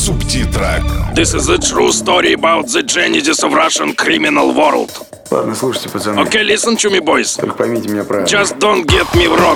Субтитры. This is a true story about the genesis of Russian criminal world. Ладно, слушайте, пацаны. Okay, listen to me, boys. Только поймите меня правильно. Just don't get me wrong.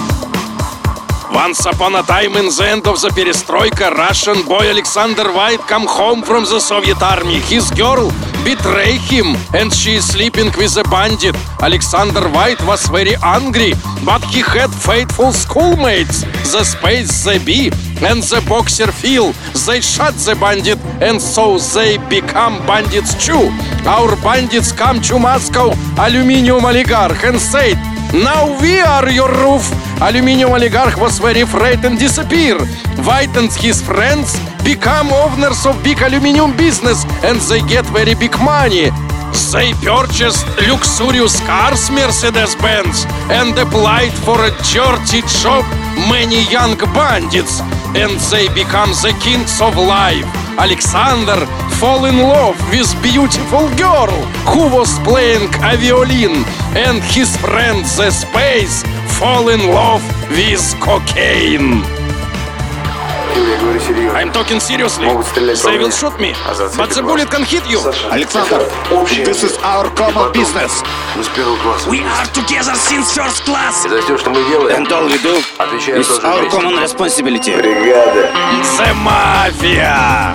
Once upon a time, in the end of the perestroika, Russian boy Alexander White come home from the Soviet army. His girl betray him, and she is sleeping with a bandit. Alexander White was very angry, but he had faithful schoolmates, the Space, the Bee, and the Boxer Phil. They shot the bandit, and so they become bandits too. Our bandits come to Moscow, aluminium oligarch, and said, "Now we are your roof." Aluminium oligarch was very afraid and disappeared. White and his friends become owners of big aluminium business, and they get very big money. They purchased luxurious cars, Mercedes-Benz, and applied for a dirty job many young bandits, and they become the kings of life. Alexander fall in love with beautiful girl who was playing a violin, and his friend the Space fall in love with cocaine. Я говорю серьезно. I'm talking seriously. Могут стрелять по They will мне. shoot me, А зацепит but the вас. bullet can hit you. Alexander, this is our common business. Мы с первого класса. We are together since first class. И за все, что мы делаем, And all we do отвечаем is тоже our вместе. common responsibility. Бригада. The Mafia.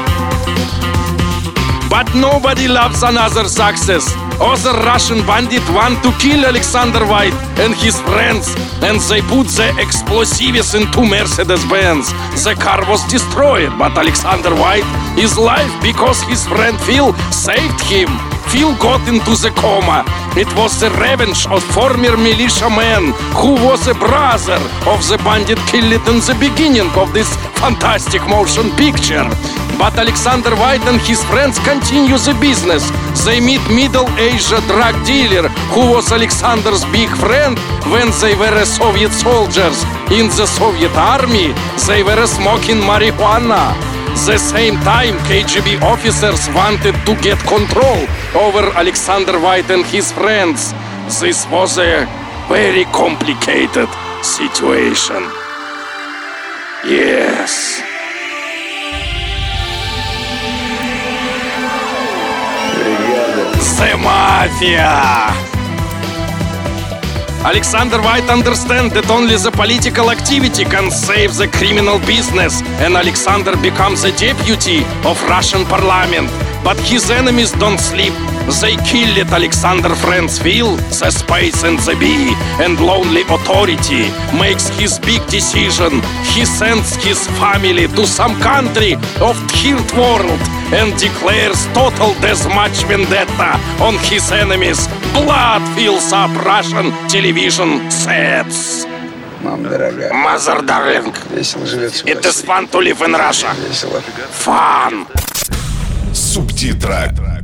But nobody loves another success. Other Russian bandit want to kill Alexander White and his friends, and they put the explosives into Mercedes-Benz. The car was destroyed, but Alexander White is alive because his friend Phil saved him. Phil got into the coma. It was the revenge of former militiaman who was a brother of the bandit killed in the beginning of this fantastic motion picture. But Alexander White and his friends continue the business. They meet middle-aged drug dealer who was Alexander's big friend when they were Soviet soldiers. In the Soviet army, they were smoking marijuana. The same time, KGB officers wanted to get control over Alexander White and his friends. This was a very complicated situation. Yes. Бригада. The Mafia! Alexander White understands that only the political activity can save the criminal business, and Alexander becomes the deputy of Russian parliament. But his enemies don't sleep. They killed Alexander friends Phil, the Space and the Bee, and lonely authority makes his big decision. He sends his family to some country of third world and declares total deathmatch vendetta on his enemies. Blood fills up Russian television sets. Мам, дорогая. Mother darling, Весело живется. it is fun to live in Russia. Весело. Fun! Субтитры.